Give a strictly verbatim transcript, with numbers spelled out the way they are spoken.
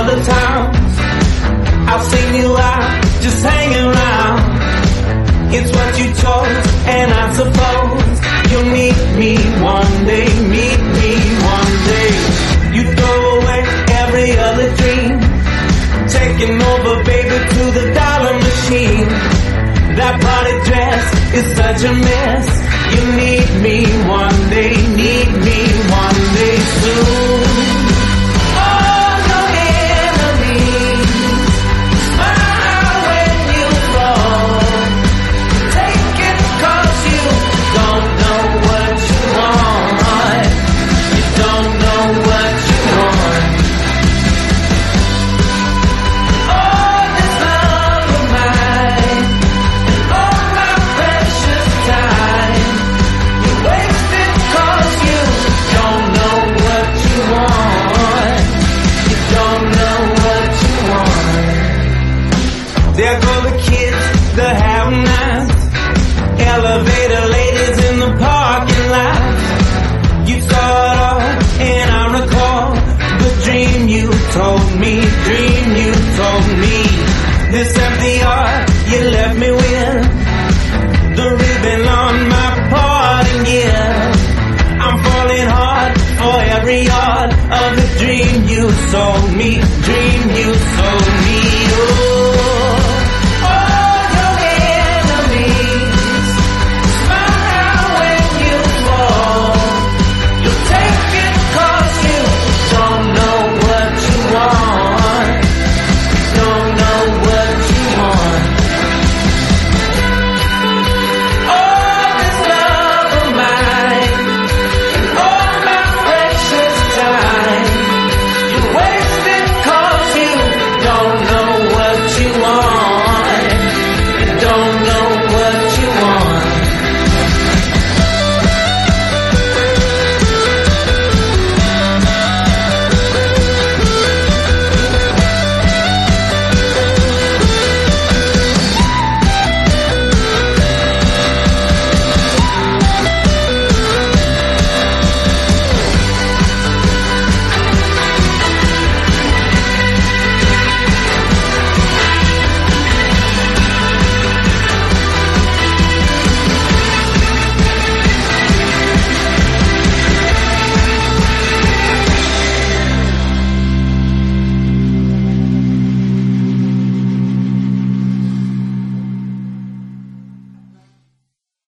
other towns. I've seen you out, just hanging around. It's what you chose, and I suppose you'll meet me one day, meet me one day. You throw away every other dream, taking over, baby, to the dollar machine. That party dress is such a mess. You need me one day, need me one day soon. Oh, no enemies, smile when you fall. Take it 'cause you don't know what you want. You don't know what you want. Oh, this love of mine, all my precious time, you waste it 'cause you don't know what you want. You don't know what you want. There go the kids, the have-nots, elevator ladies in the parking lot. You saw it all, and I recall the dream you told me, dream you told me. This empty heart you left me with, the ribbon on my parting gear. I'm falling hard for every yard of the dream you sold me, dream